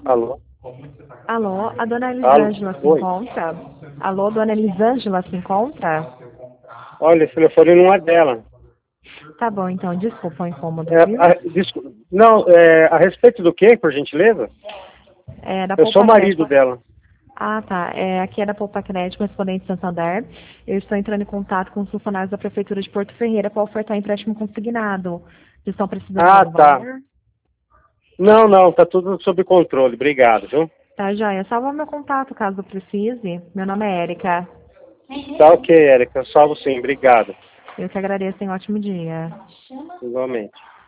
Alô? Alô, a dona Alô? Elisângela se Oi. encontra? Alô, dona Elisângela se encontra? Olha, esse telefone não é dela. Tá bom, então, desculpa o incômodo, viu? Não, a respeito do quê, por gentileza? É da Eu sou o Poupa marido Crédito. dela. Ah, tá. Aqui é da Poupa Crédito, correspondente de Santander. Eu estou entrando em contato com os funcionários da Prefeitura de Porto Ferreira para ofertar empréstimo consignado. Vocês estão precisando de Ah, algum tá. valor? Não, não, tá tudo sob controle. Obrigado, viu? Tá, joia. Salva meu contato, caso precise. Meu nome é Érica. Tá ok, Érica. Eu salvo sim. Obrigado. Eu que agradeço. Tenha um ótimo dia. Igualmente.